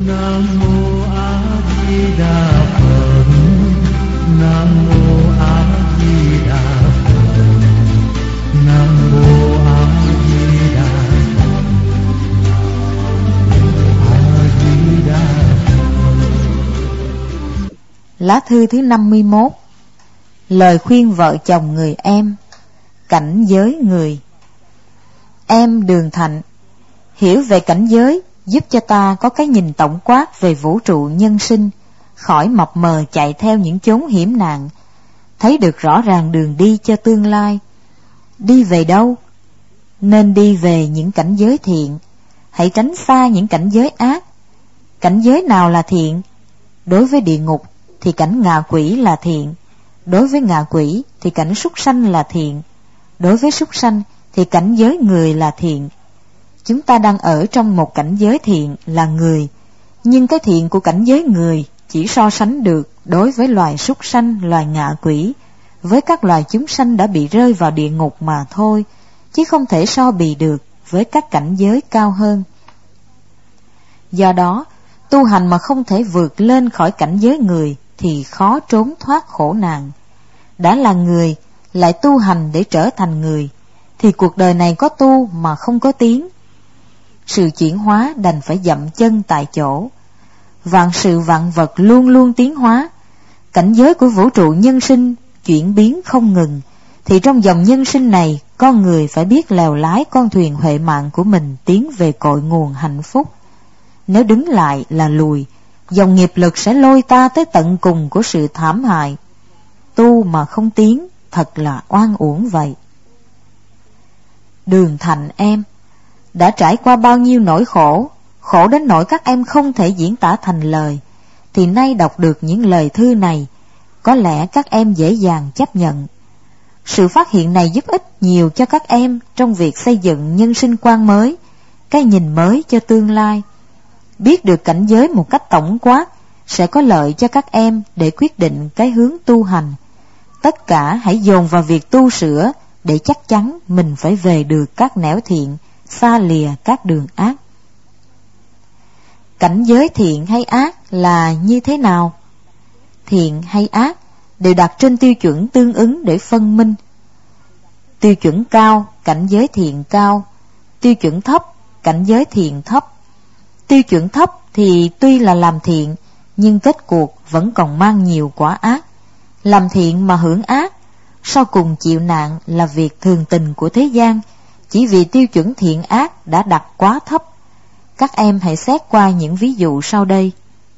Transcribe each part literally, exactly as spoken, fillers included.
Nam mô A Di Đà Phật. Nam mô A Di Đà Phật. Nam mô A Di Đà Phật. A Di Đà Phật. Lá thư thứ năm mươi mốt. Lời khuyên vợ chồng người em. Cảnh giới người. Em Đường Thạnh, hiểu về cảnh giới giúp cho ta có cái nhìn tổng quát về vũ trụ nhân sinh, khỏi mập mờ chạy theo những chốn hiểm nạn, thấy được rõ ràng đường đi cho tương lai. Đi về đâu? Nên đi về những cảnh giới thiện, hãy tránh xa những cảnh giới ác. Cảnh giới nào là thiện? Đối với địa ngục thì cảnh ngạ quỷ là thiện, đối với ngạ quỷ thì cảnh súc sanh là thiện, đối với súc sanh thì cảnh giới người là thiện. Chúng ta đang ở trong một cảnh giới thiện là người, nhưng cái thiện của cảnh giới người chỉ so sánh được đối với loài súc sanh, loài ngạ quỷ, với các loài chúng sanh đã bị rơi vào địa ngục mà thôi, chứ không thể so bì được với các cảnh giới cao hơn. Do đó, tu hành mà không thể vượt lên khỏi cảnh giới người thì khó trốn thoát khổ nạn. Đã là người, lại tu hành để trở thành người, thì cuộc đời này có tu mà không có tiến. Sự chuyển hóa đành phải dậm chân tại chỗ. Vạn sự vạn vật luôn luôn tiến hóa. Cảnh giới của vũ trụ nhân sinh chuyển biến không ngừng, thì trong dòng nhân sinh này, con người phải biết lèo lái con thuyền huệ mạng của mình tiến về cội nguồn hạnh phúc. Nếu đứng lại là lùi, dòng nghiệp lực sẽ lôi ta tới tận cùng của sự thảm hại. Tu mà không tiến, thật là oan uổng vậy. Đường Thạnh em, đã trải qua bao nhiêu nỗi khổ, khổ đến nỗi các em không thể diễn tả thành lời, thì nay đọc được những lời thư này, có lẽ các em dễ dàng chấp nhận. Sự phát hiện này giúp ích nhiều cho các em trong việc xây dựng nhân sinh quan mới, cái nhìn mới cho tương lai. Biết được cảnh giới một cách tổng quát sẽ có lợi cho các em để quyết định cái hướng tu hành. Tất cả hãy dồn vào việc tu sửa để chắc chắn mình phải về được các nẻo thiện, xa lìa các đường ác. Cảnh giới thiện hay ác là như thế nào? Thiện hay ác đều đặt trên tiêu chuẩn tương ứng để phân minh. Tiêu chuẩn cao, cảnh giới thiện cao. Tiêu chuẩn thấp, cảnh giới thiện thấp. Tiêu chuẩn thấp thì tuy là làm thiện, nhưng kết cuộc vẫn còn mang nhiều quả ác. Làm thiện mà hưởng ác, sau cùng chịu nạn là việc thường tình của thế gian, chỉ vì tiêu chuẩn thiện ác đã đặt quá thấp. Các em hãy xét qua những ví dụ sau đây.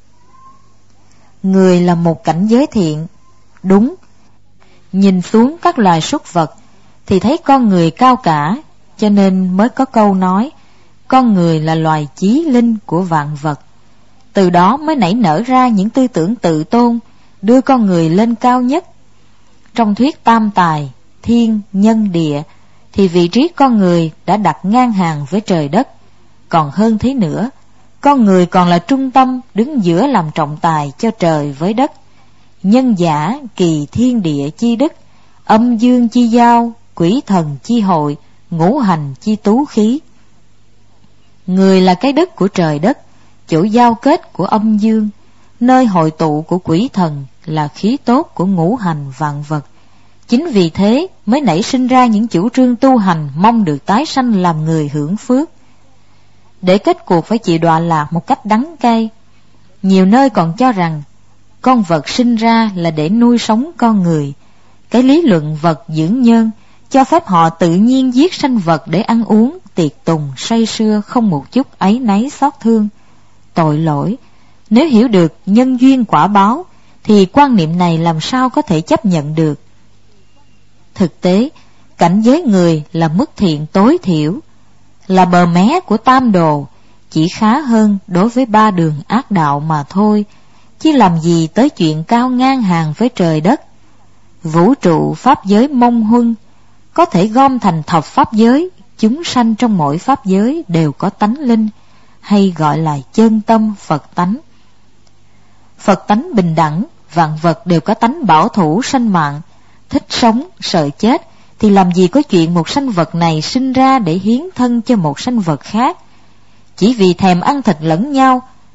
Người là một cảnh giới thiện, đúng. Nhìn xuống các loài súc vật thì thấy con người cao cả, cho nên mới có câu nói con người là loài chí linh của vạn vật. Từ đó mới nảy nở ra những tư tưởng tự tôn, đưa con người lên cao nhất. Trong thuyết tam tài, thiên, nhân, địa, thì vị trí con người đã đặt ngang hàng với trời đất. Còn hơn thế nữa, con người còn là trung tâm đứng giữa làm trọng tài cho trời với đất. Nhân giả kỳ thiên địa chi đức, âm dương chi giao, quỷ thần chi hội, ngũ hành chi tú khí. Người là cái đất của trời đất, chỗ giao kết của âm dương, nơi hội tụ của quỷ thần, là khí tốt của ngũ hành vạn vật. Chính vì thế mới nảy sinh ra những chủ trương tu hành mong được tái sanh làm người hưởng phước, để kết cuộc phải chịu đọa lạc một cách đắng cay. Nhiều nơi còn cho rằng con vật sinh ra là để nuôi sống con người. Cái lý luận vật dưỡng nhân cho phép họ tự nhiên giết sanh vật để ăn uống, tiệc tùng, say sưa, không một chút áy náy xót thương. Tội lỗi! Nếu hiểu được nhân duyên quả báo, thì quan niệm này làm sao có thể chấp nhận được. Thực tế, cảnh giới người là mức thiện tối thiểu, là bờ mé của tam đồ, chỉ khá hơn đối với ba đường ác đạo mà thôi, chứ làm gì tới chuyện cao ngang hàng với trời đất. Vũ trụ pháp giới mông huân, có thể gom thành thập pháp giới, chúng sanh trong mỗi pháp giới đều có tánh linh, hay gọi là chân tâm Phật tánh. Phật tánh bình đẳng, vạn vật đều có tánh bảo thủ sanh mạng, thích sống, sợ chết, thì làm gì có chuyện một sanh vật này sinh ra để hiến thân cho một sanh vật khác. Chỉ vì thèm ăn thịt lẫn nhau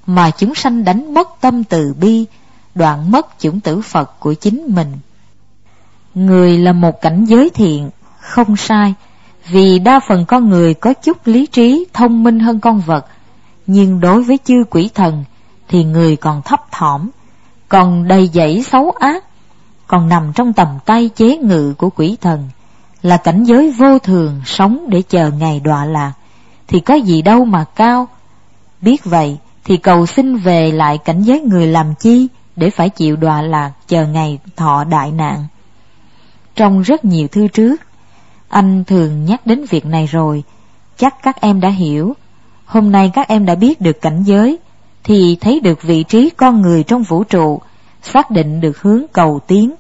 mà chúng sanh đánh mất tâm từ bi, đoạn mất chủng tử Phật của chính mình. Người là một cảnh giới thiện, không sai, vì đa phần con người có chút lý trí thông minh hơn con vật, nhưng đối với chư quỷ thần thì người còn thấp thỏm, còn đầy dẫy xấu ác, còn nằm trong tầm tay chế ngự của quỷ thần, là cảnh giới vô thường sống để chờ ngày đọa lạc, thì có gì đâu mà cao. Biết vậy thì cầu xin về lại cảnh giới người làm chi để phải chịu đọa lạc chờ ngày thọ đại nạn. Trong rất nhiều thư trước, anh thường nhắc đến việc này rồi, chắc các em đã hiểu. Hôm nay các em đã biết được cảnh giới, thì thấy được vị trí con người trong vũ trụ, xác định được hướng cầu tiến.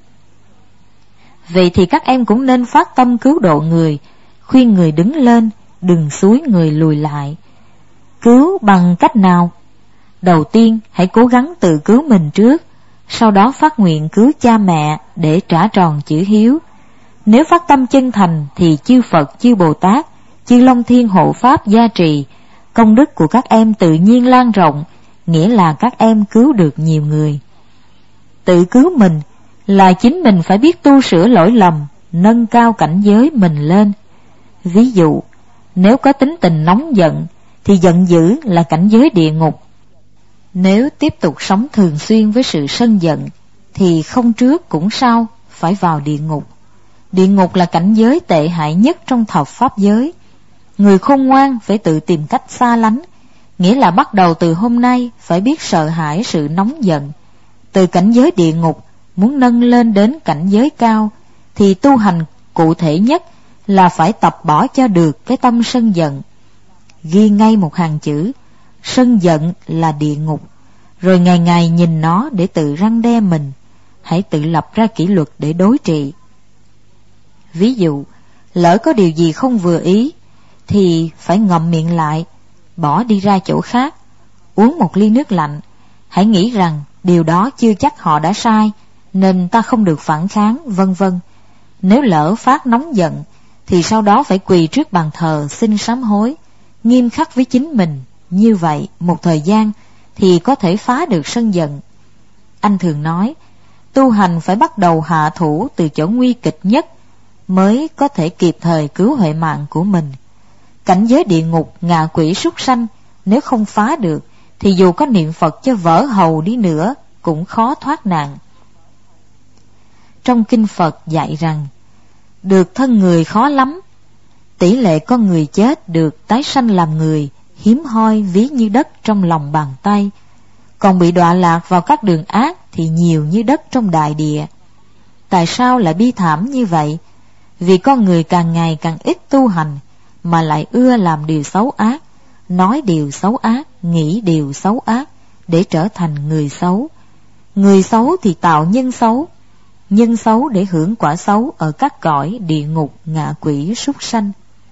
Vậy thì các em cũng nên phát tâm cứu độ người, khuyên người đứng lên, đừng xúi người lùi lại. Cứu bằng cách nào? Đầu tiên hãy cố gắng tự cứu mình trước, sau đó phát nguyện cứu cha mẹ để trả tròn chữ hiếu. Nếu phát tâm chân thành thì chư Phật, chư Bồ Tát, chư Long Thiên hộ pháp gia trì, công đức của các em tự nhiên lan rộng, nghĩa là các em cứu được nhiều người. Tự cứu mình là chính mình phải biết tu sửa lỗi lầm, nâng cao cảnh giới mình lên. Ví dụ, nếu có tính tình nóng giận thì giận dữ là cảnh giới địa ngục. Nếu tiếp tục sống thường xuyên với sự sân giận thì không trước cũng sau phải vào địa ngục. Địa ngục là cảnh giới tệ hại nhất trong thập pháp giới. Người khôn ngoan phải tự tìm cách xa lánh, nghĩa là bắt đầu từ hôm nay phải biết sợ hãi sự nóng giận. Từ cảnh giới địa ngục muốn nâng lên đến cảnh giới cao thì tu hành cụ thể nhất là phải tập bỏ cho được cái tâm sân giận. Ghi ngay một hàng chữ: sân giận là địa ngục, rồi ngày ngày nhìn nó để tự răn đe mình. Hãy tự lập ra kỷ luật để đối trị. Ví dụ, lỡ có điều gì không vừa ý thì phải ngậm miệng lại, bỏ đi ra chỗ khác, uống một ly nước lạnh. Hãy nghĩ rằng điều đó chưa chắc họ đã sai, nên ta không được phản kháng, vân vân. Nếu lỡ phát nóng giận thì sau đó phải quỳ trước bàn thờ xin sám hối, nghiêm khắc với chính mình. Như vậy một thời gian thì có thể phá được sân giận. Anh thường nói, tu hành phải bắt đầu hạ thủ từ chỗ nguy kịch nhất mới có thể kịp thời cứu huệ mạng của mình. Cảnh giới địa ngục, ngạ quỷ, súc sanh nếu không phá được thì dù có niệm Phật cho vỡ hầu đi nữa cũng khó thoát nạn. Trong kinh Phật dạy rằng, được thân người khó lắm, tỷ lệ con người chết được tái sanh làm người hiếm hoi ví như đất trong lòng bàn tay, còn bị đọa lạc vào các đường ác thì nhiều như đất trong đại địa. Tại sao lại bi thảm như vậy? Vì con người càng ngày càng ít tu hành, mà lại ưa làm điều xấu ác, nói điều xấu ác, nghĩ điều xấu ác, để trở thành người xấu. Người xấu thì tạo nhân xấu, nhân xấu để hưởng quả xấu ở các cõi địa ngục, ngạ quỷ, súc sanh.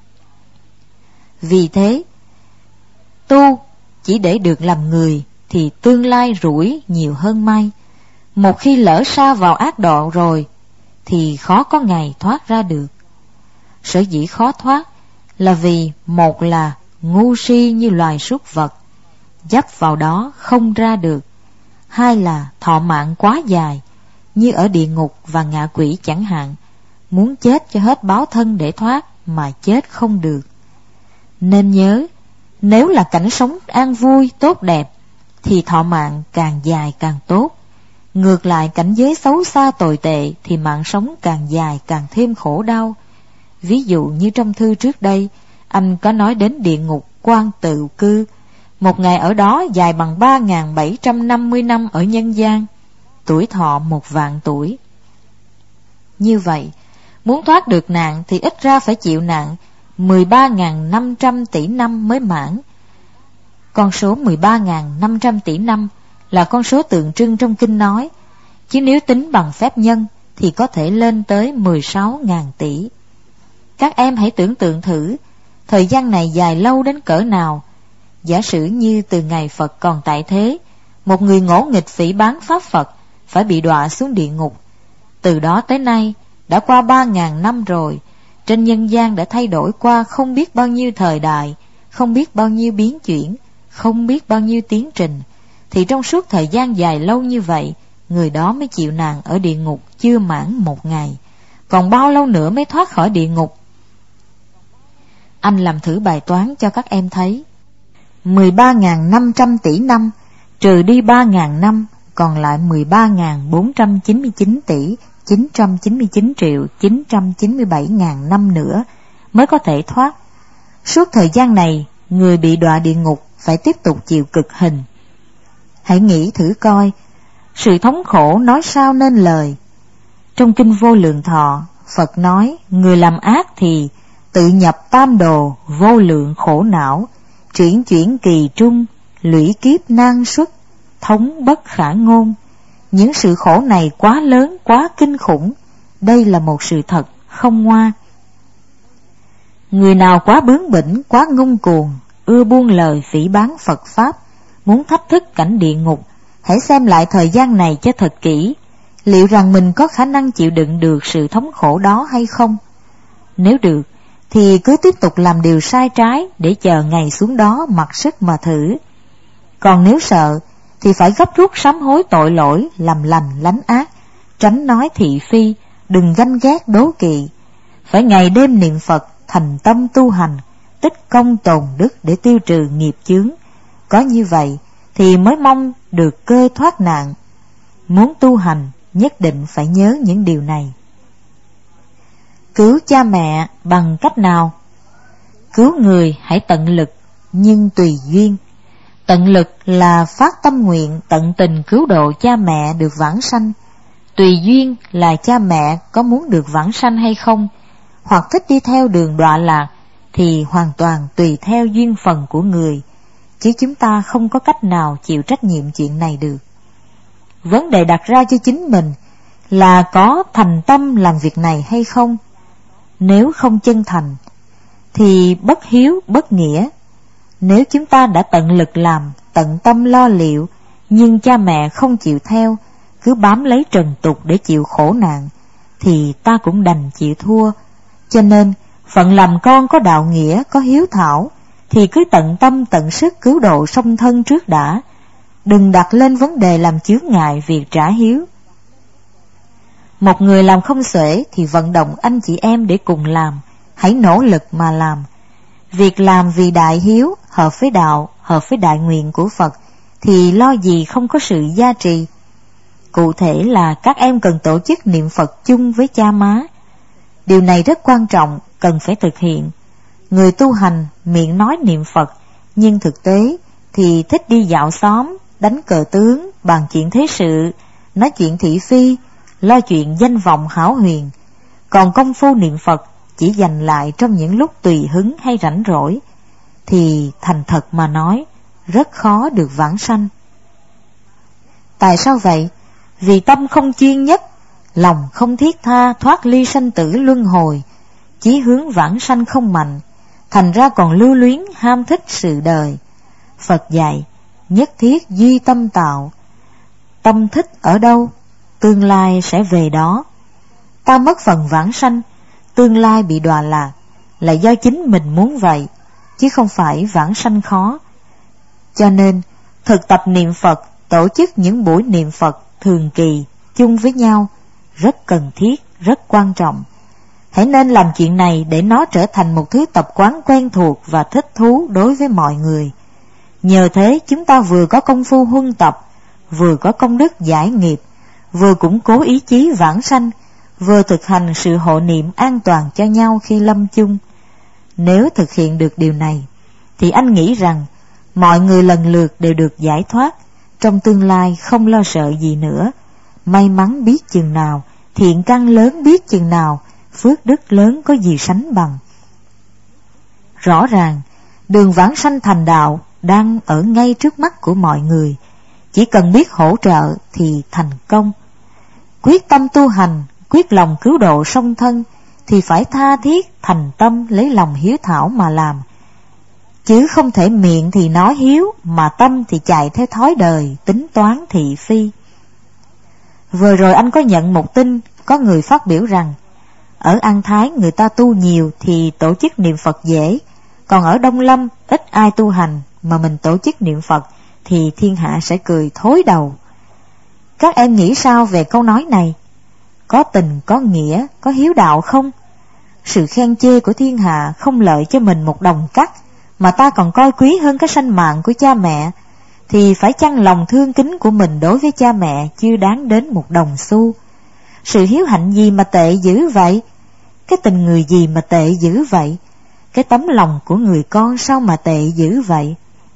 Vì thế, tu chỉ để được làm người thì tương lai rủi nhiều hơn may. Một khi lỡ sa vào ác độ rồi thì khó có ngày thoát ra được. Sở dĩ khó thoát là vì một là ngu si như loài súc vật, dấp vào đó không ra được. Hai là thọ mạng quá dài, như ở địa ngục và ngạ quỷ chẳng hạn, muốn chết cho hết báo thân để thoát mà chết không được. Nên nhớ, nếu là cảnh sống an vui, tốt đẹp thì thọ mạng càng dài càng tốt. Ngược lại, cảnh giới xấu xa tồi tệ thì mạng sống càng dài càng thêm khổ đau. Ví dụ như trong thư trước đây, anh có nói đến địa ngục Quan Tự Cư. Một ngày ở đó dài bằng ba nghìn bảy trăm năm mươi năm ở nhân gian, tuổi thọ một vạn tuổi. Như vậy, muốn thoát được nạn thì ít ra phải chịu nạn mười ba nghìn năm trăm tỷ năm mới mãn. Con số mười ba nghìn năm trăm tỷ năm là con số tượng trưng trong kinh nói, chứ nếu tính bằng phép nhân thì có thể lên tới mười sáu nghìn tỷ. Các em hãy tưởng tượng thử, thời gian này dài lâu đến cỡ nào. Giả sử như từ ngày Phật còn tại thế, một người ngỗ nghịch phỉ báng pháp Phật phải bị đọa xuống địa ngục. Từ đó tới nay đã qua ba nghìn năm rồi, trên nhân gian đã thay đổi qua không biết bao nhiêu thời đại, không biết bao nhiêu biến chuyển, không biết bao nhiêu tiến trình, thì trong suốt thời gian dài lâu như vậy, người đó mới chịu nạn ở địa ngục chưa mãn một ngày. Còn bao lâu nữa mới thoát khỏi địa ngục? Anh làm thử bài toán cho các em thấy. mười ba nghìn năm trăm tỷ năm trừ đi ba nghìn năm, còn lại mười ba nghìn bốn trăm chín mươi chín tỷ chín trăm chín mươi chín triệu chín trăm chín mươi bảy nghìn năm nữa mới có thể thoát. Suốt thời gian này, người bị đọa địa ngục phải tiếp tục chịu cực hình. Hãy nghĩ thử coi, sự thống khổ nói sao nên lời. Trong Kinh Vô Lượng Thọ, Phật nói người làm ác thì tự nhập tam đồ, vô lượng khổ não, chuyển chuyển kỳ trung, lũy kiếp nan xuất, thống bất khả ngôn. Những sự khổ này quá lớn, quá kinh khủng. Đây là một sự thật, không ngoa. Người nào quá bướng bỉnh, quá ngông cuồng, ưa buông lời phỉ báng Phật Pháp, muốn thách thức cảnh địa ngục, hãy xem lại thời gian này cho thật kỹ, liệu rằng mình có khả năng chịu đựng được sự thống khổ đó hay không? Nếu được, thì cứ tiếp tục làm điều sai trái để chờ ngày xuống đó mặc sức mà thử. Còn nếu sợ, thì phải gấp rút sám hối tội lỗi, làm lành lánh ác, tránh nói thị phi, đừng ganh ghét đố kỵ. Phải ngày đêm niệm Phật, thành tâm tu hành, tích công tồn đức để tiêu trừ nghiệp chướng. Có như vậy thì mới mong được cơ thoát nạn. Muốn tu hành, nhất định phải nhớ những điều này. Cứu cha mẹ bằng cách nào? Cứu người hãy tận lực, nhưng tùy duyên. Tận lực là phát tâm nguyện tận tình cứu độ cha mẹ được vãng sanh. Tùy duyên là cha mẹ có muốn được vãng sanh hay không, hoặc thích đi theo đường đọa lạc, thì hoàn toàn tùy theo duyên phần của người, chứ chúng ta không có cách nào chịu trách nhiệm chuyện này được. Vấn đề đặt ra cho chính mình là có thành tâm làm việc này hay không. Nếu không chân thành, thì bất hiếu bất nghĩa. Nếu chúng ta đã tận lực làm, tận tâm lo liệu, nhưng cha mẹ không chịu theo, cứ bám lấy trần tục để chịu khổ nạn, thì ta cũng đành chịu thua. Cho nên, phận làm con có đạo nghĩa, có hiếu thảo, thì cứ tận tâm tận sức cứu độ song thân trước đã, đừng đặt lên vấn đề làm chướng ngại việc trả hiếu. Một người làm không xuể thì vận động anh chị em để cùng làm, hãy nỗ lực mà làm. Việc làm vì đại hiếu, hợp với đạo, hợp với đại nguyện của Phật, thì lo gì không có sự gia trì. Cụ thể là các em cần tổ chức niệm Phật chung với cha má. Điều này rất quan trọng, cần phải thực hiện. Người tu hành miệng nói niệm Phật, nhưng thực tế thì thích đi dạo xóm, đánh cờ tướng, bàn chuyện thế sự, nói chuyện thị phi, lo chuyện danh vọng hão huyền. Còn công phu niệm Phật chỉ dành lại trong những lúc tùy hứng hay rảnh rỗi, thì thành thật mà nói, rất khó được vãng sanh. Tại sao vậy? Vì tâm không chuyên nhất, lòng không thiết tha thoát ly sanh tử luân hồi, chí hướng vãng sanh không mạnh, thành ra còn lưu luyến ham thích sự đời. Phật dạy, nhất thiết duy tâm tạo. Tâm thích ở đâu, tương lai sẽ về đó. Ta mất phần vãng sanh, tương lai bị đọa lạc, là do chính mình muốn vậy, chứ không phải vãng sanh khó. Cho nên, thực tập niệm Phật, tổ chức những buổi niệm Phật thường kỳ chung với nhau, rất cần thiết, rất quan trọng. Hãy nên làm chuyện này để nó trở thành một thứ tập quán quen thuộc và thích thú đối với mọi người. Nhờ thế chúng ta vừa có công phu huân tập, vừa có công đức giải nghiệp, vừa củng cố ý chí vãng sanh, vừa thực hành sự hộ niệm an toàn cho nhau khi lâm chung. Nếu thực hiện được điều này, thì anh nghĩ rằng mọi người lần lượt đều được giải thoát, trong tương lai không lo sợ gì nữa. May mắn biết chừng nào, thiện căn lớn biết chừng nào, phước đức lớn có gì sánh bằng. Rõ ràng, đường vãng sanh thành đạo đang ở ngay trước mắt của mọi người, chỉ cần biết hỗ trợ thì thành công. Quyết tâm tu hành, quyết lòng cứu độ song thân, thì phải tha thiết, thành tâm lấy lòng hiếu thảo mà làm, chứ không thể miệng thì nói hiếu, mà tâm thì chạy theo thói đời, tính toán thị phi. Vừa rồi anh có nhận một tin, có người phát biểu rằng, ở An Thái người ta tu nhiều thì tổ chức niệm Phật dễ, còn ở Đông Lâm ít ai tu hành, mà mình tổ chức niệm Phật thì thiên hạ sẽ cười thối đầu. Các em nghĩ sao về câu nói này? Có tình, có nghĩa, có hiếu đạo không? Sự khen chê của thiên hạ không lợi cho mình một đồng cắt, mà ta còn coi quý hơn cái sanh mạng của cha mẹ, thì phải chăng lòng thương kính của mình đối với cha mẹ chưa đáng đến một đồng xu? Sự hiếu hạnh gì mà tệ dữ vậy? Cái tình người gì mà tệ dữ vậy? Cái tấm lòng của người con sao mà tệ dữ vậy?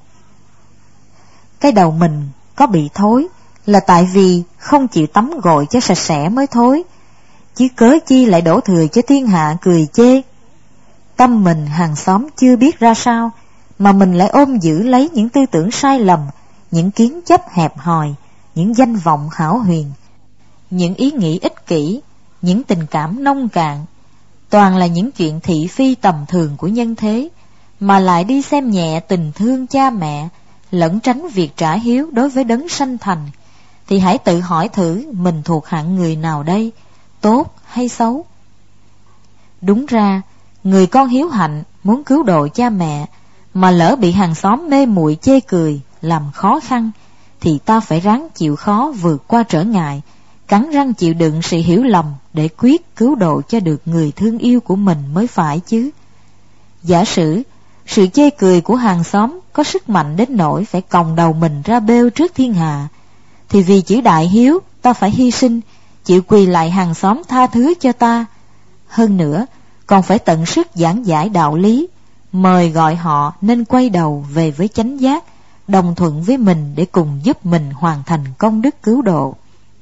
Cái đầu mình có bị thối là tại vì không chịu tắm gội cho sạch sẽ mới thối, chứ cớ chi lại đổ thừa cho thiên hạ cười chê. Tâm mình hàng xóm chưa biết ra sao, mà mình lại ôm giữ lấy những tư tưởng sai lầm, những kiến chấp hẹp hòi, những danh vọng hão huyền, những ý nghĩ ích kỷ, những tình cảm nông cạn, toàn là những chuyện thị phi tầm thường của nhân thế, mà lại đi xem nhẹ tình thương cha mẹ, lẩn tránh việc trả hiếu đối với đấng sanh thành, thì hãy tự hỏi thử mình thuộc hạng người nào đây, tốt hay xấu? Đúng ra, người con hiếu hạnh muốn cứu độ cha mẹ, mà lỡ bị hàng xóm mê muội chê cười, làm khó khăn, thì ta phải ráng chịu khó vượt qua trở ngại, cắn răng chịu đựng sự hiểu lầm để quyết cứu độ cho được người thương yêu của mình mới phải chứ. Giả sử sự chê cười của hàng xóm có sức mạnh đến nỗi phải còng đầu mình ra bêu trước thiên hạ, thì vì chữ đại hiếu ta phải hy sinh, chịu quỳ lại hàng xóm tha thứ cho ta. Hơn nữa còn phải tận sức giảng giải đạo lý, mời gọi họ nên quay đầu về với chánh giác, đồng thuận với mình để cùng giúp mình hoàn thành công đức cứu độ.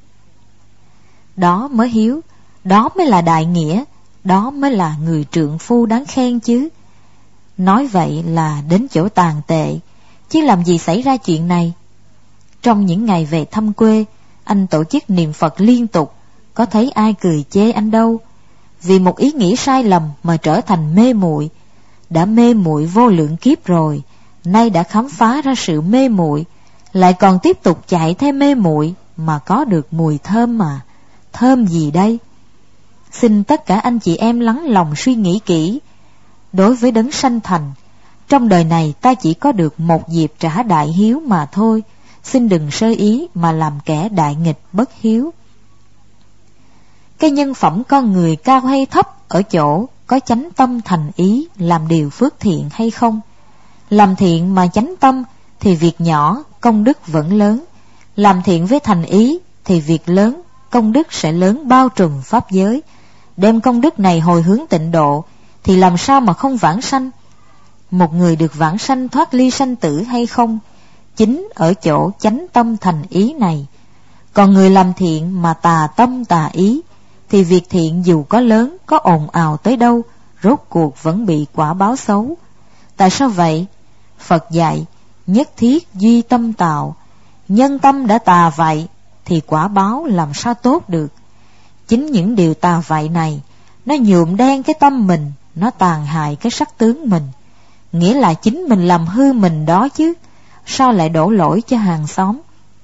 Đó mới hiếu, đó mới là đại nghĩa, đó mới là người trượng phu đáng khen chứ. Nói vậy là đến chỗ tàn tệ, chứ làm gì xảy ra chuyện này. Trong những ngày về thăm quê, anh tổ chức niệm Phật liên tục, có thấy ai cười chê anh đâu. Vì một ý nghĩ sai lầm mà trở thành mê muội. Đã mê muội vô lượng kiếp rồi, nay đã khám phá ra sự mê muội, lại còn tiếp tục chạy theo mê muội mà có được mùi thơm mà. Thơm gì đây? Xin tất cả anh chị em lắng lòng suy nghĩ kỹ. Đối với đấng sanh thành, trong đời này ta chỉ có được một dịp trả đại hiếu mà thôi. Xin đừng sơ ý mà làm kẻ đại nghịch bất hiếu. Cái nhân phẩm con người cao hay thấp ở chỗ có chánh tâm thành ý làm điều phước thiện hay không. Làm thiện mà chánh tâm thì việc nhỏ công đức vẫn lớn. Làm thiện với thành ý thì việc lớn công đức sẽ lớn bao trùm pháp giới. Đem công đức này hồi hướng tịnh độ thì làm sao mà không vãng sanh. Một người được vãng sanh thoát ly sanh tử hay không, chính ở chỗ chánh tâm thành ý này. Còn người làm thiện mà tà tâm tà ý thì việc thiện dù có lớn, có ồn ào tới đâu, rốt cuộc vẫn bị quả báo xấu. Tại sao vậy? Phật dạy nhất thiết duy tâm tạo. Nhân tâm đã tà vậy thì quả báo làm sao tốt được. Chính những điều tà vậy này, nó nhuộm đen cái tâm mình, nó tàn hại cái sắc tướng mình. Nghĩa là chính mình làm hư mình đó chứ, sao lại đổ lỗi cho hàng xóm?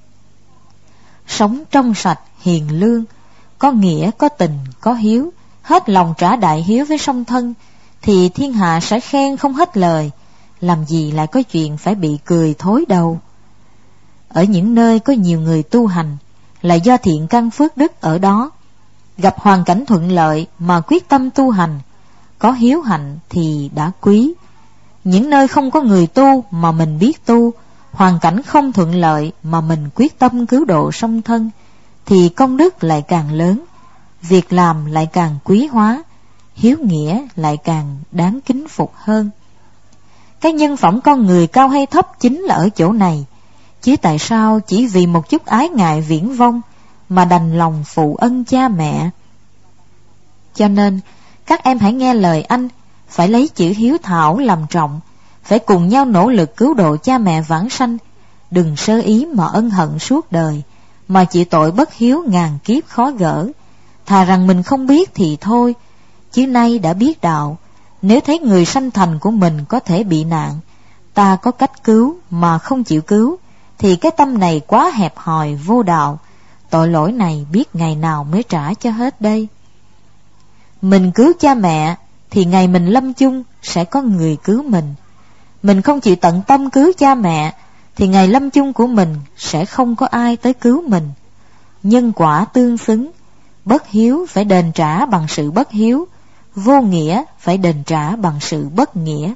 Sống trong sạch, hiền lương, có nghĩa, có tình, có hiếu, hết lòng trả đại hiếu với song thân, thì thiên hạ sẽ khen không hết lời. Làm gì lại có chuyện phải bị cười thối đầu. Ở những nơi có nhiều người tu hành là do thiện căn phước đức ở đó, gặp hoàn cảnh thuận lợi mà quyết tâm tu hành, có hiếu hạnh thì đã quý. Những nơi không có người tu mà mình biết tu, hoàn cảnh không thuận lợi mà mình quyết tâm cứu độ song thân, thì công đức lại càng lớn, việc làm lại càng quý hóa, hiếu nghĩa lại càng đáng kính phục hơn. Cái nhân phẩm con người cao hay thấp chính là ở chỗ này, chứ tại sao chỉ vì một chút ái ngại viển vông mà đành lòng phụ ân cha mẹ. Cho nên các em hãy nghe lời anh, phải lấy chữ hiếu thảo làm trọng, phải cùng nhau nỗ lực cứu độ cha mẹ vãng sanh. Đừng sơ ý mà ân hận suốt đời, mà chịu tội bất hiếu ngàn kiếp khó gỡ. Thà rằng mình không biết thì thôi, chứ nay đã biết đạo. Nếu thấy người sanh thành của mình có thể bị nạn, ta có cách cứu mà không chịu cứu, thì cái tâm này quá hẹp hòi vô đạo. Tội lỗi này biết ngày nào mới trả cho hết đây. Mình cứu cha mẹ thì ngày mình lâm chung sẽ có người cứu mình. Mình không chịu tận tâm cứu cha mẹ thì ngày lâm chung của mình sẽ không có ai tới cứu mình. Nhân quả tương xứng, bất hiếu phải đền trả bằng sự bất hiếu, vô nghĩa phải đền trả bằng sự bất nghĩa.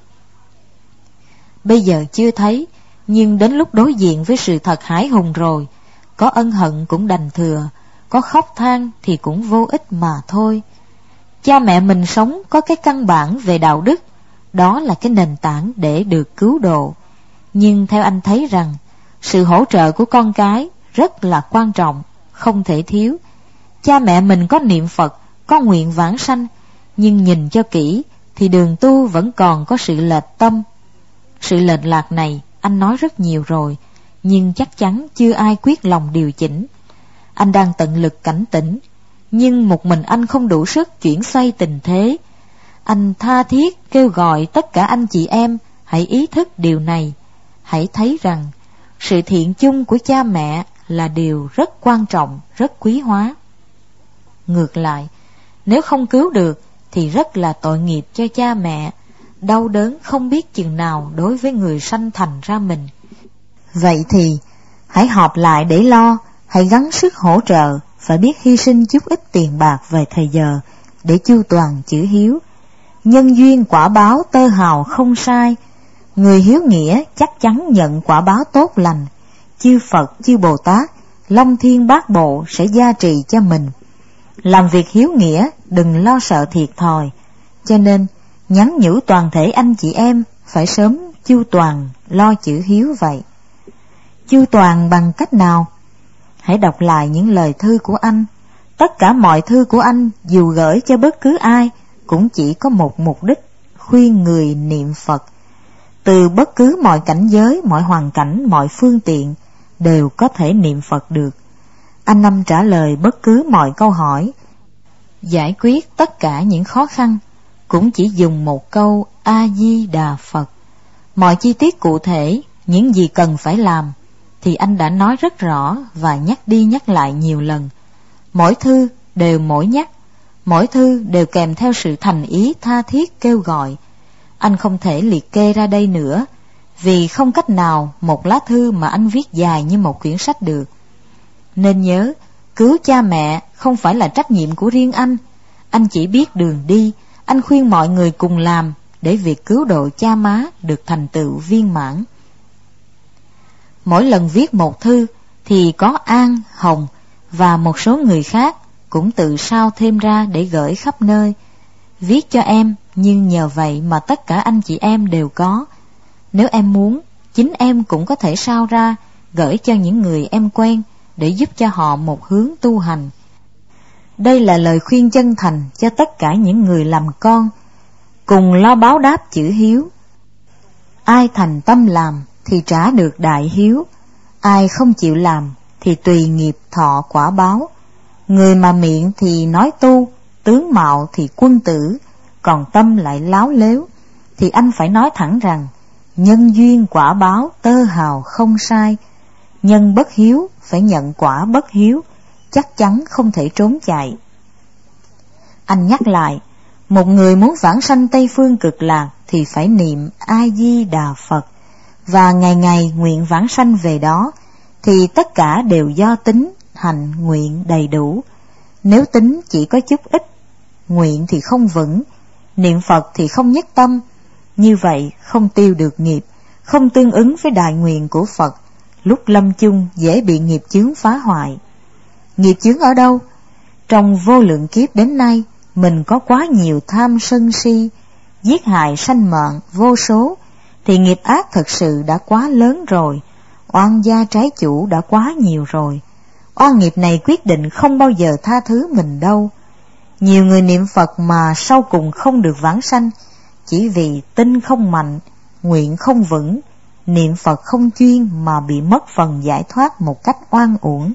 Bây giờ chưa thấy, nhưng đến lúc đối diện với sự thật hãi hùng rồi, có ân hận cũng đành thừa, có khóc than thì cũng vô ích mà thôi. Cha mẹ mình sống có cái căn bản về đạo đức, đó là cái nền tảng để được cứu độ. Nhưng theo anh thấy rằng, sự hỗ trợ của con cái rất là quan trọng, không thể thiếu. Cha mẹ mình có niệm Phật, có nguyện vãng sanh, nhưng nhìn cho kỹ thì đường tu vẫn còn có sự lệch tâm. Sự lệch lạc này anh nói rất nhiều rồi, nhưng chắc chắn chưa ai quyết lòng điều chỉnh. Anh đang tận lực cảnh tỉnh, nhưng một mình anh không đủ sức chuyển xoay tình thế. Anh tha thiết kêu gọi tất cả anh chị em hãy ý thức điều này. Hãy thấy rằng sự thiện chung của cha mẹ là điều rất quan trọng, rất quý hóa. Ngược lại, nếu không cứu được thì rất là tội nghiệp cho cha mẹ, đau đớn không biết chừng nào đối với người sanh thành ra mình. Vậy thì hãy họp lại để lo, hãy gắng sức hỗ trợ, phải biết hy sinh chút ít tiền bạc về thời giờ để chu toàn chữ hiếu. Nhân duyên quả báo tơ hào không sai, người hiếu nghĩa chắc chắn nhận quả báo tốt lành. Chư Phật, chư Bồ Tát, Long Thiên Bát Bộ sẽ gia trì cho mình. Làm việc hiếu nghĩa đừng lo sợ thiệt thòi, cho nên nhắn nhủ toàn thể anh chị em phải sớm chu toàn lo chữ hiếu vậy. Chu toàn bằng cách nào? Hãy đọc lại những lời thư của anh. Tất cả mọi thư của anh dù gửi cho bất cứ ai cũng chỉ có một mục đích, khuyên người niệm Phật. Từ bất cứ mọi cảnh giới, mọi hoàn cảnh, mọi phương tiện đều có thể niệm Phật được. Anh Năm trả lời bất cứ mọi câu hỏi, giải quyết tất cả những khó khăn cũng chỉ dùng một câu A Di Đà Phật. Mọi chi tiết cụ thể, những gì cần phải làm thì anh đã nói rất rõ và nhắc đi nhắc lại nhiều lần. Mỗi thư đều mỗi nhắc, mỗi thư đều kèm theo sự thành ý tha thiết kêu gọi. Anh không thể liệt kê ra đây nữa, vì không cách nào một lá thư mà anh viết dài như một quyển sách được. Nên nhớ, cứu cha mẹ không phải là trách nhiệm của riêng anh. Anh chỉ biết đường đi, anh khuyên mọi người cùng làm để việc cứu độ cha má được thành tựu viên mãn. Mỗi lần viết một thư thì có An, Hồng và một số người khác cũng tự sao thêm ra để gửi khắp nơi. Viết cho em, nhưng nhờ vậy mà tất cả anh chị em đều có. Nếu em muốn, chính em cũng có thể sao ra, gửi cho những người em quen để giúp cho họ một hướng tu hành. Đây là lời khuyên chân thành cho tất cả những người làm con, cùng lo báo đáp chữ hiếu. Ai thành tâm làm thì trả được đại hiếu, ai không chịu làm thì tùy nghiệp thọ quả báo. Người mà miệng thì nói tu, tướng mạo thì quân tử, còn tâm lại láo lếu, thì anh phải nói thẳng rằng nhân duyên quả báo tơ hào không sai. Nhân bất hiếu phải nhận quả bất hiếu, chắc chắn không thể trốn chạy. Anh nhắc lại, một người muốn vãng sanh Tây Phương Cực Lạc thì phải niệm A Di Đà Phật, và ngày ngày nguyện vãng sanh về đó, thì tất cả đều do tính, hành, nguyện đầy đủ. Nếu tính chỉ có chút ít, nguyện thì không vững, niệm Phật thì không nhất tâm, như vậy không tiêu được nghiệp, không tương ứng với đại nguyện của Phật, lúc lâm chung dễ bị nghiệp chướng phá hoại. Nghiệp chướng ở đâu? Trong vô lượng kiếp đến nay, mình có quá nhiều tham sân si, giết hại sanh mạng vô số, thì nghiệp ác thật sự đã quá lớn rồi, oan gia trái chủ đã quá nhiều rồi. Oan nghiệp này quyết định không bao giờ tha thứ mình đâu. Nhiều người niệm Phật mà sau cùng không được vãng sanh, chỉ vì tin không mạnh, nguyện không vững, niệm Phật không chuyên mà bị mất phần giải thoát một cách oan uổng.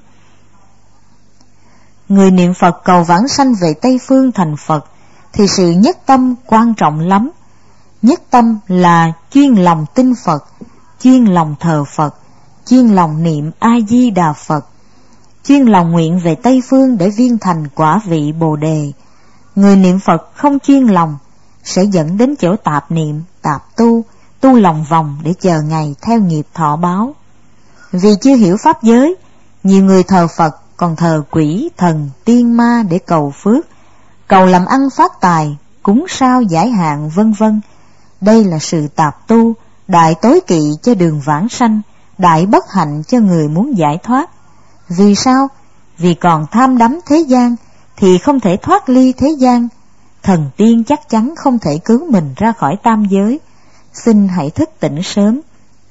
Người niệm Phật cầu vãng sanh về Tây Phương thành Phật thì sự nhất tâm quan trọng lắm. Nhất tâm là chuyên lòng tin Phật, chuyên lòng thờ Phật, chuyên lòng niệm A Di Đà Phật, chuyên lòng nguyện về Tây Phương để viên thành quả vị Bồ Đề. Người niệm Phật không chuyên lòng sẽ dẫn đến chỗ tạp niệm, tạp tu, tu lòng vòng để chờ ngày theo nghiệp thọ báo. Vì chưa hiểu pháp giới, nhiều người thờ Phật còn thờ quỷ, thần, tiên ma để cầu phước, cầu làm ăn phát tài, cúng sao giải hạn vân vân. Đây là sự tạp tu, đại tối kỵ cho đường vãng sanh, đại bất hạnh cho người muốn giải thoát. Vì sao? Vì còn tham đắm thế gian thì không thể thoát ly thế gian. Thần tiên chắc chắn không thể cứu mình ra khỏi tam giới. Xin hãy thức tỉnh sớm.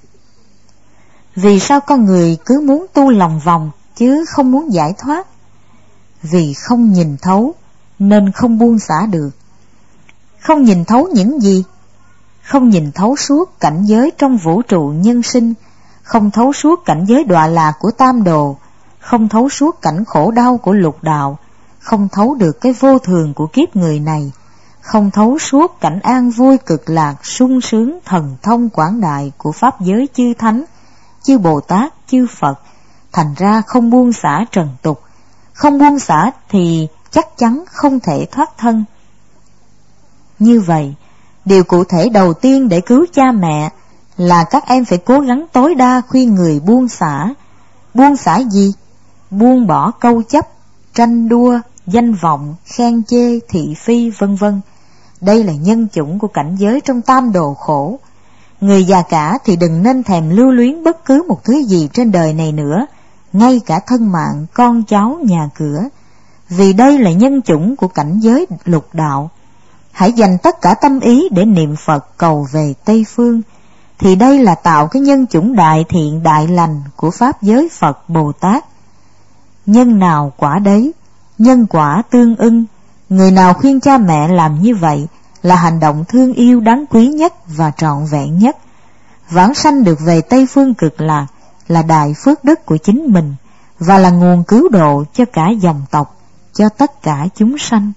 Vì sao con người cứ muốn tu lòng vòng chứ không muốn giải thoát? Vì không nhìn thấu nên không buông xả được. Không nhìn thấu những gì? Không nhìn thấu suốt cảnh giới trong vũ trụ nhân sinh, không thấu suốt cảnh giới đọa lạc của tam đồ, không thấu suốt cảnh khổ đau của lục đạo, không thấu được cái vô thường của kiếp người này, không thấu suốt cảnh an vui cực lạc sung sướng thần thông quảng đại của pháp giới chư thánh, chư Bồ Tát, chư Phật, thành ra không buông xả trần tục. Không buông xả thì chắc chắn không thể thoát thân. Như vậy, điều cụ thể đầu tiên để cứu cha mẹ là các em phải cố gắng tối đa khuyên người buông xả. Buông xả gì? Buông bỏ câu chấp, tranh đua, danh vọng, khen chê, thị phi vân vân. Đây là nhân chủng của cảnh giới trong tam đồ khổ. Người già cả thì đừng nên thèm lưu luyến bất cứ một thứ gì trên đời này nữa, ngay cả thân mạng, con cháu, nhà cửa, vì đây là nhân chủng của cảnh giới lục đạo. Hãy dành tất cả tâm ý để niệm Phật cầu về Tây Phương, thì đây là tạo cái nhân chủng đại thiện đại lành của pháp giới Phật Bồ Tát. Nhân nào quả đấy, nhân quả tương ưng. Người nào khuyên cha mẹ làm như vậy là hành động thương yêu đáng quý nhất và trọn vẹn nhất. Vãng sanh được về Tây Phương cực lạc là đại phước đức của chính mình và là nguồn cứu độ cho cả dòng tộc, cho tất cả chúng sanh.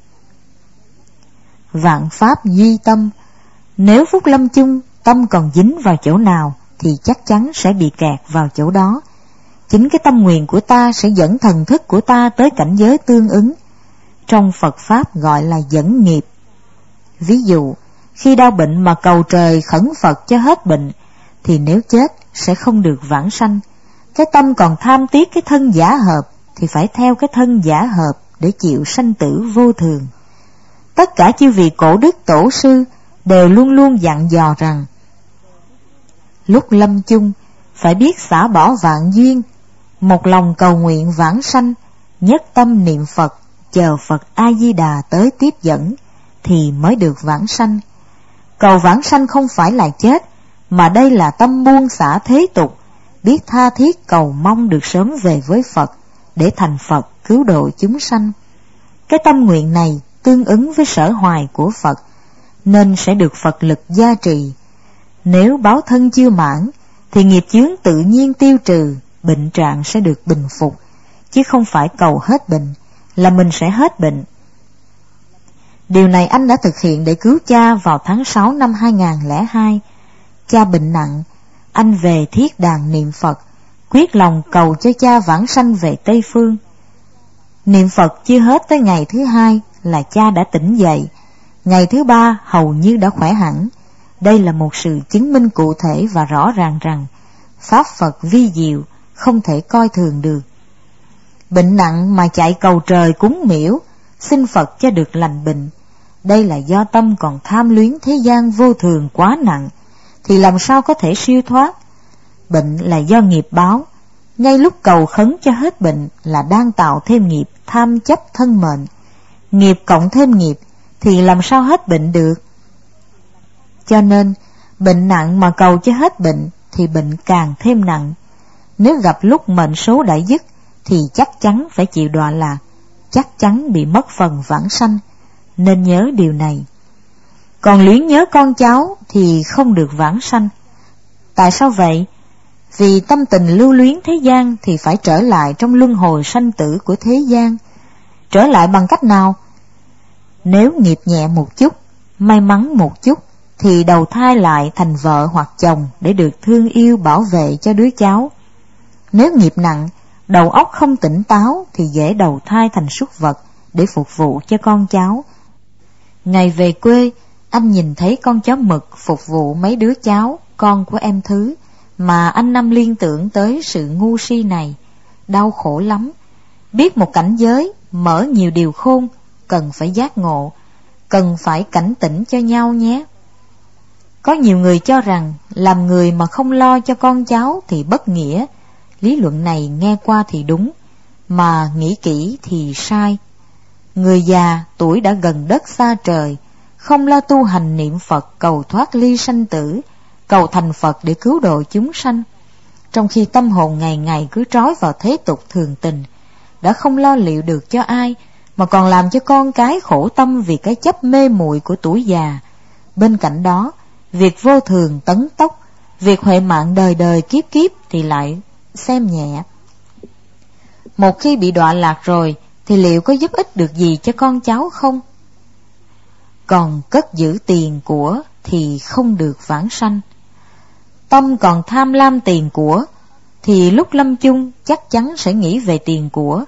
Vạn pháp duy tâm. Nếu phút lâm chung tâm còn dính vào chỗ nào thì chắc chắn sẽ bị kẹt vào chỗ đó. Chính cái tâm nguyện của ta sẽ dẫn thần thức của ta tới cảnh giới tương ứng. Trong Phật Pháp gọi là dẫn nghiệp. Ví dụ, khi đau bệnh mà cầu trời khẩn Phật cho hết bệnh, thì nếu chết sẽ không được vãng sanh. Cái tâm còn tham tiếc cái thân giả hợp thì phải theo cái thân giả hợp để chịu sanh tử vô thường. Tất cả chư vị cổ đức tổ sư đều luôn luôn dặn dò rằng lúc lâm chung phải biết xả bỏ vạn duyên, một lòng cầu nguyện vãng sanh, nhất tâm niệm Phật, chờ Phật A-di-đà tới tiếp dẫn thì mới được vãng sanh. Cầu vãng sanh không phải là chết, mà đây là tâm buông xả thế tục, biết tha thiết cầu mong được sớm về với Phật để thành Phật cứu độ chúng sanh. Cái tâm nguyện này tương ứng với sở hoài của Phật, nên sẽ được Phật lực gia trì. Nếu báo thân chưa mãn, thì nghiệp chướng tự nhiên tiêu trừ, bệnh trạng sẽ được bình phục, chứ không phải cầu hết bệnh là mình sẽ hết bệnh. Điều này anh đã thực hiện để cứu cha vào tháng sáu năm hai nghìn không trăm lẻ hai. Cha bệnh nặng, anh về thiết đàn niệm Phật, quyết lòng cầu cho cha vãng sanh về Tây Phương. Niệm Phật chưa hết tới ngày thứ hai là cha đã tỉnh dậy, ngày thứ ba hầu như đã khỏe hẳn. Đây là một sự chứng minh cụ thể và rõ ràng rằng Pháp Phật vi diệu, không thể coi thường được. Bệnh nặng mà chạy cầu trời cúng miễu, xin Phật cho được lành bệnh, đây là do tâm còn tham luyến thế gian vô thường quá nặng, thì làm sao có thể siêu thoát. Bệnh là do nghiệp báo, ngay lúc cầu khấn cho hết bệnh là đang tạo thêm nghiệp tham chấp thân mệnh. Nghiệp cộng thêm nghiệp thì làm sao hết bệnh được. Cho nên bệnh nặng mà cầu cho hết bệnh thì bệnh càng thêm nặng. Nếu gặp lúc mệnh số đã dứt thì chắc chắn phải chịu đọa lạc, chắc chắn bị mất phần vãng sanh, nên nhớ điều này. Còn luyến nhớ con cháu thì không được vãng sanh. Tại sao vậy? Vì tâm tình lưu luyến thế gian thì phải trở lại trong luân hồi sanh tử của thế gian. Trở lại bằng cách nào? Nếu nghiệp nhẹ một chút, may mắn một chút, thì đầu thai lại thành vợ hoặc chồng để được thương yêu bảo vệ cho đứa cháu. Nếu nghiệp nặng, đầu óc không tỉnh táo thì dễ đầu thai thành súc vật để phục vụ cho con cháu. Ngày về quê, anh nhìn thấy con chó mực phục vụ mấy đứa cháu, con của em Thứ, mà anh Năm liên tưởng tới sự ngu si này, đau khổ lắm. Biết một cảnh giới mở nhiều điều khôn, cần phải giác ngộ, cần phải cảnh tỉnh cho nhau nhé. Có nhiều người cho rằng làm người mà không lo cho con cháu thì bất nghĩa. Lý luận này nghe qua thì đúng, mà nghĩ kỹ thì sai. Người già tuổi đã gần đất xa trời, không lo tu hành niệm Phật cầu thoát ly sanh tử, cầu thành Phật để cứu độ chúng sanh, trong khi tâm hồn ngày ngày cứ trói vào thế tục thường tình, đã không lo liệu được cho ai, mà còn làm cho con cái khổ tâm vì cái chấp mê muội của tuổi già. Bên cạnh đó, việc vô thường tấn tốc, việc huệ mạng đời đời kiếp kiếp thì lại xem nhẹ. Một khi bị đọa lạc rồi thì liệu có giúp ích được gì cho con cháu không? Còn cất giữ tiền của thì không được vãng sanh. Tâm còn tham lam tiền của thì lúc lâm chung chắc chắn sẽ nghĩ về tiền của.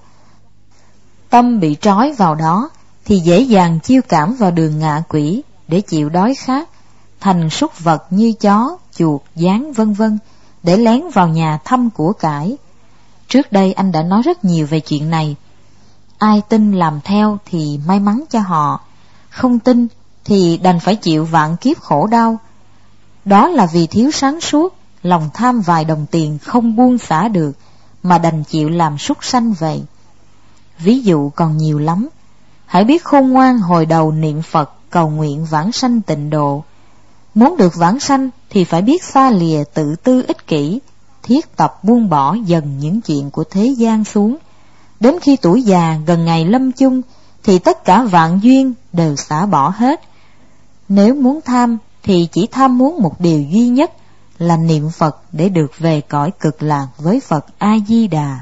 Tâm bị trói vào đó thì dễ dàng chiêu cảm vào đường ngạ quỷ để chịu đói khát, thành súc vật như chó, chuột, gián vân vân để lén vào nhà thăm của cải. Trước đây anh đã nói rất nhiều về chuyện này. Ai tin làm theo thì may mắn cho họ, không tin thì đành phải chịu vạn kiếp khổ đau. Đó là vì thiếu sáng suốt, lòng tham vài đồng tiền không buông xả được, mà đành chịu làm súc sanh vậy. Ví dụ còn nhiều lắm. Hãy biết khôn ngoan hồi đầu niệm Phật cầu nguyện vãng sanh tịnh độ. Muốn được vãng sanh thì phải biết xa lìa tự tư ích kỷ, thiết tập buông bỏ dần những chuyện của thế gian xuống. Đến khi tuổi già gần ngày lâm chung thì tất cả vạn duyên đều xả bỏ hết. Nếu muốn tham thì chỉ tham muốn một điều duy nhất là niệm Phật để được về cõi cực lạc với Phật A-di-đà.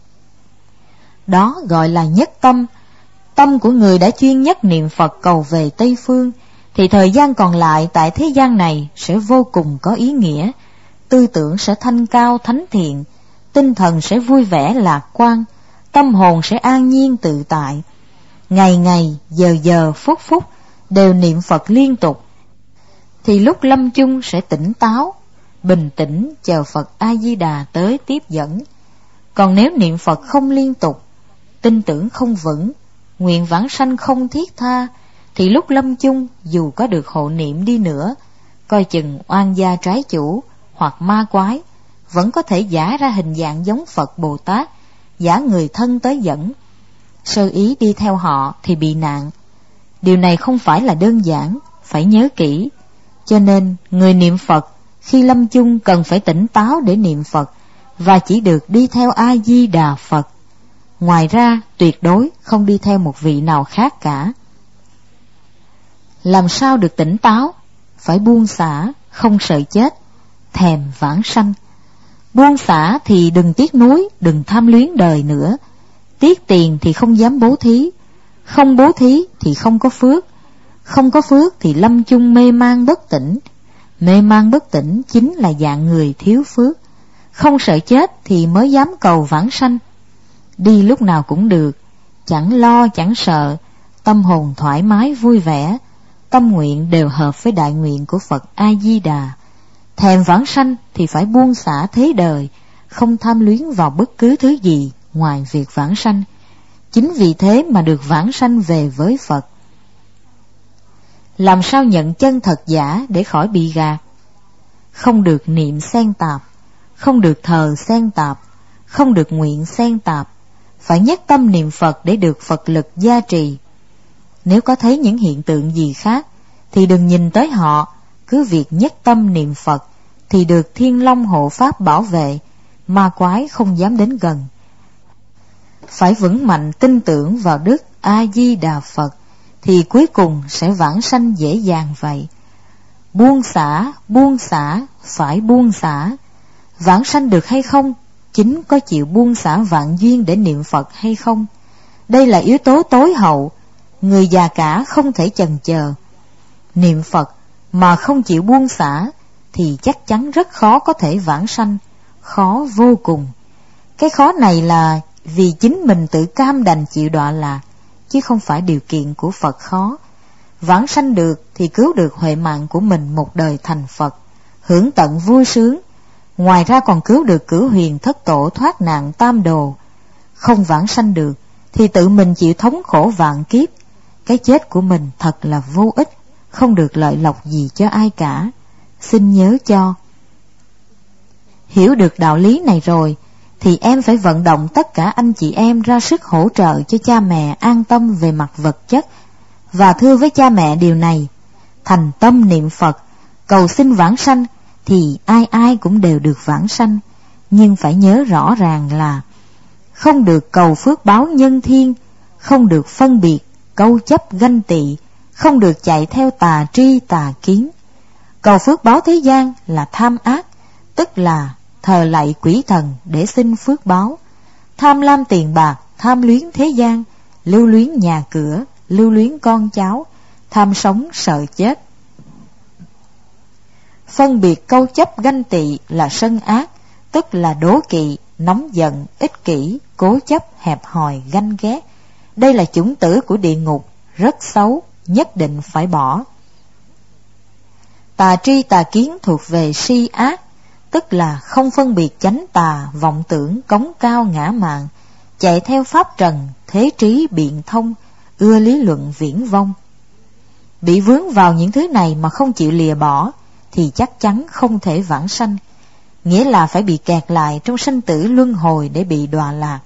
Đó gọi là nhất tâm. Tâm của người đã chuyên nhất niệm Phật cầu về Tây Phương thì thời gian còn lại tại thế gian này sẽ vô cùng có ý nghĩa. Tư tưởng sẽ thanh cao thánh thiện, tinh thần sẽ vui vẻ lạc quan, tâm hồn sẽ an nhiên tự tại. Ngày ngày, giờ giờ, phút phút đều niệm Phật liên tục thì lúc lâm chung sẽ tỉnh táo, bình tĩnh chờ Phật A-di-đà tới tiếp dẫn. Còn nếu niệm Phật không liên tục, tin tưởng không vững, nguyện vãng sanh không thiết tha, thì lúc lâm chung dù có được hộ niệm đi nữa, coi chừng oan gia trái chủ hoặc ma quái vẫn có thể giả ra hình dạng giống Phật Bồ Tát, giả người thân tới dẫn. Sơ ý đi theo họ thì bị nạn. Điều này không phải là đơn giản, phải nhớ kỹ. Cho nên người niệm Phật khi lâm chung cần phải tỉnh táo để niệm Phật, và chỉ được đi theo A-di-đà Phật. Ngoài ra tuyệt đối không đi theo một vị nào khác cả. Làm sao được tỉnh táo? Phải buông xả, không sợ chết, thèm vãng sanh. Buông xả thì đừng tiếc nuối, đừng tham luyến đời nữa. Tiếc tiền thì không dám bố thí, không bố thí thì không có phước, không có phước thì lâm chung mê man bất tỉnh. Mê man bất tỉnh chính là dạng người thiếu phước. Không sợ chết thì mới dám cầu vãng sanh. Đi lúc nào cũng được, chẳng lo chẳng sợ, tâm hồn thoải mái vui vẻ, tâm nguyện đều hợp với đại nguyện của Phật A-di-đà. Thèm vãng sanh thì phải buông xả thế đời, không tham luyến vào bất cứ thứ gì ngoài việc vãng sanh. Chính vì thế mà được vãng sanh về với Phật. Làm sao nhận chân thật giả để khỏi bị gạt? Không được niệm xen tạp, không được thờ xen tạp, không được nguyện xen tạp. Phải nhất tâm niệm Phật để được Phật lực gia trì. Nếu có thấy những hiện tượng gì khác thì đừng nhìn tới họ, cứ việc nhất tâm niệm Phật thì được Thiên Long hộ pháp bảo vệ, ma quái không dám đến gần. Phải vững mạnh tin tưởng vào Đức A-di-đà Phật thì cuối cùng sẽ vãng sanh dễ dàng vậy. Buông xả, buông xả, phải buông xả. Vãng sanh được hay không chính có chịu buông xả vạn duyên để niệm Phật hay không. Đây là yếu tố tối hậu. Người già cả không thể chần chờ. Niệm Phật mà không chịu buông xả thì chắc chắn rất khó có thể vãng sanh, khó vô cùng. Cái khó này là vì chính mình tự cam đành chịu đọa lạc, chứ không phải điều kiện của Phật khó. Vãng sanh được thì cứu được huệ mạng của mình một đời thành Phật, hưởng tận vui sướng. Ngoài ra còn cứu được Cửu Huyền thất tổ thoát nạn tam đồ. Không vãng sanh được thì tự mình chịu thống khổ vạn kiếp. Cái chết của mình thật là vô ích, không được lợi lộc gì cho ai cả. Xin nhớ cho. Hiểu được đạo lý này rồi thì em phải vận động tất cả anh chị em ra sức hỗ trợ cho cha mẹ an tâm về mặt vật chất. Và thưa với cha mẹ điều này: thành tâm niệm Phật, cầu xin vãng sanh thì ai ai cũng đều được vãng sanh. Nhưng phải nhớ rõ ràng là không được cầu phước báo nhân thiên, không được phân biệt, câu chấp ganh tị, không được chạy theo tà tri tà kiến. Cầu phước báo thế gian là tham ác, tức là thờ lạy quỷ thần để xin phước báo. Tham lam tiền bạc, tham luyến thế gian, lưu luyến nhà cửa, lưu luyến con cháu, tham sống sợ chết. Phân biệt câu chấp ganh tị là sân ác, tức là đố kỵ, nóng giận, ích kỷ, cố chấp, hẹp hòi, ganh ghét. Đây là chủng tử của địa ngục, rất xấu, nhất định phải bỏ. Tà tri tà kiến thuộc về si ác, tức là không phân biệt chánh tà, vọng tưởng, cống cao ngã mạn, chạy theo pháp trần, thế trí biện thông, ưa lý luận viển vông. Bị vướng vào những thứ này mà không chịu lìa bỏ thì chắc chắn không thể vãng sanh, nghĩa là phải bị kẹt lại trong sanh tử luân hồi để bị đọa lạc.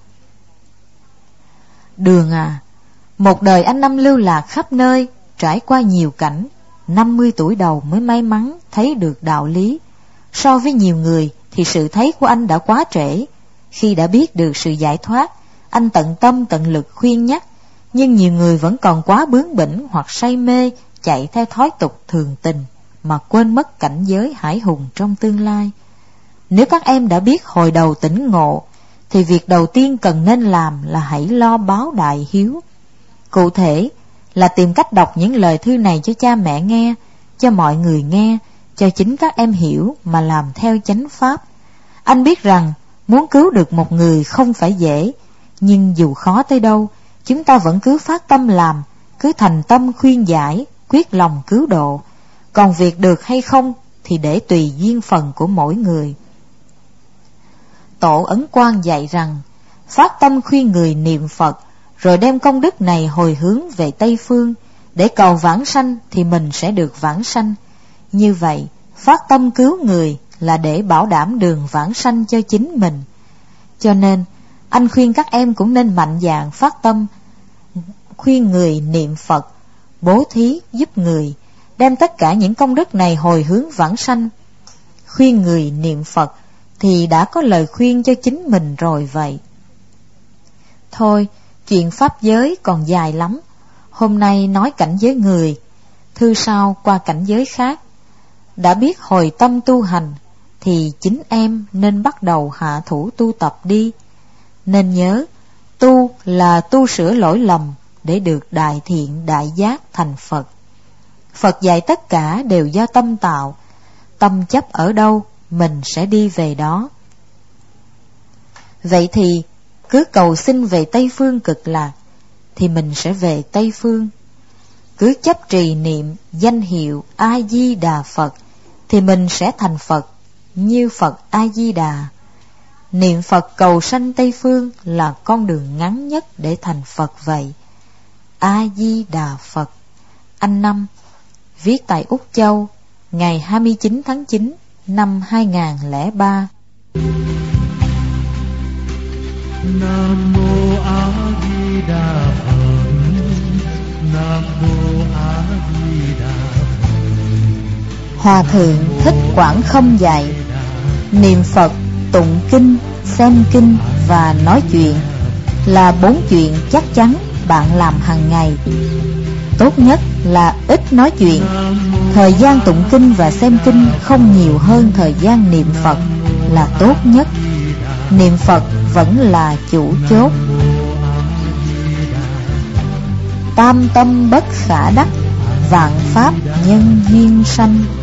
Đường à, một đời anh Năm lưu lạc khắp nơi, trải qua nhiều cảnh, năm mươi tuổi đầu mới may mắn thấy được đạo lý. So với nhiều người thì sự thấy của anh đã quá trễ. Khi đã biết được sự giải thoát, anh tận tâm tận lực khuyên nhắc, nhưng nhiều người vẫn còn quá bướng bỉnh hoặc say mê, chạy theo thói tục thường tình mà quên mất cảnh giới hải hùng trong tương lai. Nếu các em đã biết hồi đầu tỉnh ngộ thì việc đầu tiên cần nên làm là hãy lo báo đại hiếu. Cụ thể là tìm cách đọc những lời thư này cho cha mẹ nghe, cho mọi người nghe, cho chính các em hiểu mà làm theo chánh pháp. Anh biết rằng muốn cứu được một người không phải dễ, nhưng dù khó tới đâu, chúng ta vẫn cứ phát tâm làm, cứ thành tâm khuyên giải, quyết lòng cứu độ. Còn việc được hay không thì để tùy duyên phần của mỗi người. Tổ Ấn Quang dạy rằng phát tâm khuyên người niệm Phật, rồi đem công đức này hồi hướng về Tây Phương để cầu vãng sanh thì mình sẽ được vãng sanh. Như vậy, phát tâm cứu người là để bảo đảm đường vãng sanh cho chính mình. Cho nên, anh khuyên các em cũng nên mạnh dạn phát tâm khuyên người niệm Phật, bố thí giúp người, đem tất cả những công đức này hồi hướng vãng sanh. Khuyên người niệm Phật thì đã có lời khuyên cho chính mình rồi vậy. Thôi, chuyện pháp giới còn dài lắm. Hôm nay nói cảnh giới người, thư sau qua cảnh giới khác. Đã biết hồi tâm tu hành thì chính em nên bắt đầu hạ thủ tu tập đi. Nên nhớ, tu là tu sửa lỗi lầm để được đại thiện đại giác thành Phật. Phật dạy tất cả đều do tâm tạo, tâm chấp ở đâu mình sẽ đi về đó. Vậy thì cứ cầu xin về Tây Phương cực lạc thì mình sẽ về Tây Phương. Cứ chấp trì niệm danh hiệu A Di Đà Phật thì mình sẽ thành Phật như Phật A Di Đà. Niệm Phật cầu sanh Tây Phương là con đường ngắn nhất để thành Phật vậy. A Di Đà Phật. Anh Năm, viết tại Úc Châu, ngày hai mươi chín tháng chín năm hai nghìn không trăm lẻ ba. Nam mô A Di Đà Phật. Nam mô A Di Đà Phật. Hòa thượng Thích Quảng Không dạy, niệm Phật, tụng kinh, xem kinh và nói chuyện là bốn chuyện chắc chắn bạn làm hàng ngày. Tốt nhất là ít nói chuyện. Thời gian tụng kinh và xem kinh không nhiều hơn thời gian niệm Phật là tốt nhất. Niệm Phật vẫn là chủ chốt. Tam tâm bất khả đắc, vạn pháp nhân duyên sanh.